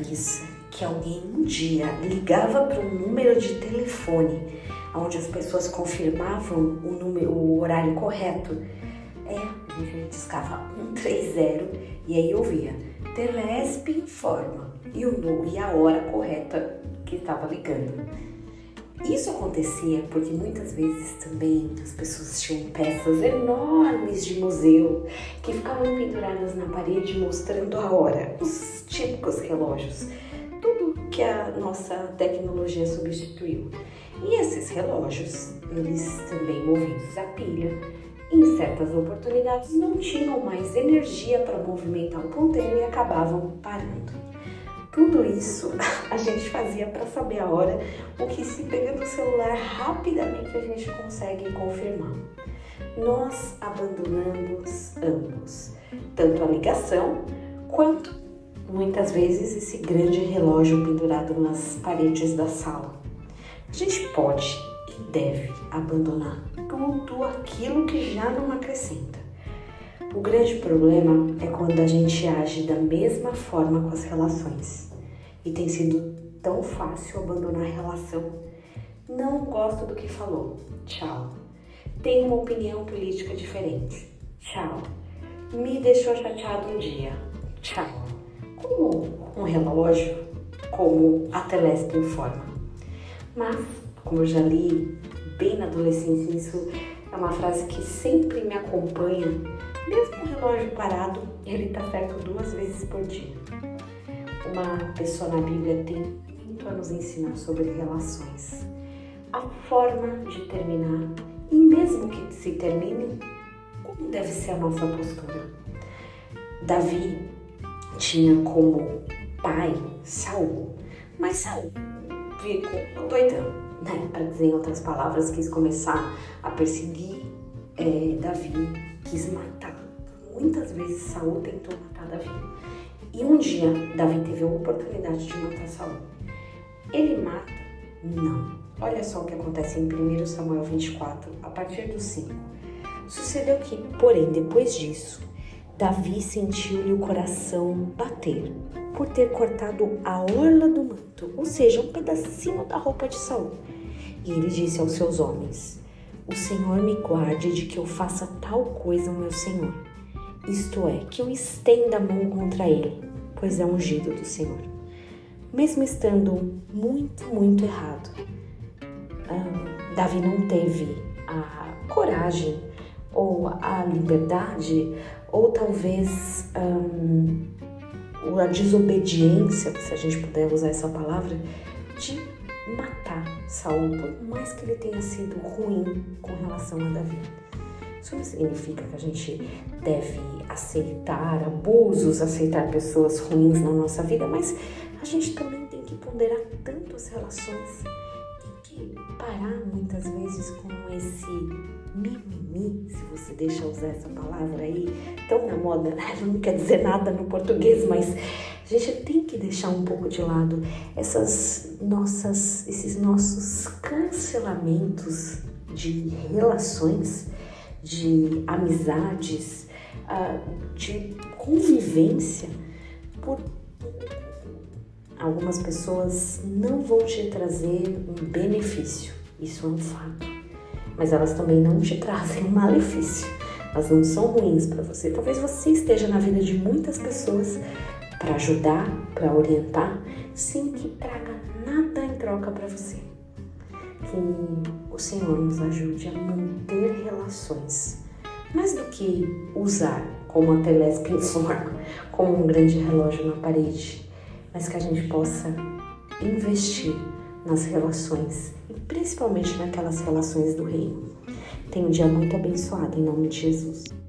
isso, que alguém um dia ligava para um número de telefone onde as pessoas confirmavam o horário correto? A gente discava 130 e aí ouvia Telesp informa e a hora correta que estava ligando. Isso acontecia porque muitas vezes também as pessoas tinham peças enormes de museu que ficavam penduradas na parede mostrando a hora, os típicos relógios, tudo que a nossa tecnologia substituiu. E esses relógios, eles também movidos a pilha, em certas oportunidades não tinham mais energia para movimentar o ponteiro e acabavam parando. Tudo isso a gente fazia para saber a hora, o que se pegando o celular rapidamente a gente consegue confirmar. Nós abandonamos ambos, tanto a ligação quanto muitas vezes esse grande relógio pendurado nas paredes da sala. A gente pode e deve abandonar tudo aquilo que já não acrescenta. O grande problema é quando a gente age da mesma forma com as relações. E tem sido tão fácil abandonar a relação. Não gosto do que falou. Tchau. Tenho uma opinião política diferente. Tchau. Me deixou chateado um dia. Tchau. Como um relógio, como a Telesp informa. Mas, como eu já li bem na adolescência, isso é uma frase que sempre me acompanha. Mesmo o relógio parado, ele está certo 2 vezes por dia. Uma pessoa na Bíblia tem muito a nos ensinar sobre relações. A forma de terminar, e mesmo que se termine, como deve ser a nossa postura. Davi tinha como pai Saul, mas Saul ficou doidão, né? Para dizer em outras palavras, quis começar a perseguir Davi, quis matar. Muitas vezes Saul tentou matar Davi. E um dia Davi teve a oportunidade de matar Saul. Ele mata? Não. Olha só o que acontece em 1 Samuel 24, a partir do 5. Sucedeu que, porém, depois disso, Davi sentiu-lhe o coração bater por ter cortado a orla do manto, ou seja, um pedacinho da roupa de Saul. E ele disse aos seus homens: o Senhor me guarde de que eu faça tal coisa ao meu Senhor. Isto é, que eu estenda a mão contra ele, pois é ungido do Senhor. Mesmo estando muito errado, Davi não teve a coragem ou a liberdade, ou talvez a desobediência, se a gente puder usar essa palavra, de matar Saul, por mais que ele tenha sido ruim com relação a Davi. Isso não significa que a gente deve aceitar abusos, aceitar pessoas ruins na nossa vida, mas a gente também tem que ponderar tanto as relações, tem que parar muitas vezes com esse mimimi, se você deixa usar essa palavra aí, tão na moda, não quer dizer nada no português, mas a gente tem que deixar um pouco de lado esses nossos cancelamentos de relações, de amizades, de convivência. Algumas pessoas não vão te trazer um benefício, isso é um fato, mas elas também não te trazem um malefício. Elas não são ruins para você. Talvez você esteja na vida de muitas pessoas para ajudar, para orientar, sem que traga nada em troca para você. Que o Senhor nos ajude a manter relações, mais do que usar como a Telesp informa, como um grande relógio na parede, mas que a gente possa investir nas relações, e principalmente naquelas relações do reino. Tenha um dia muito abençoado, em nome de Jesus.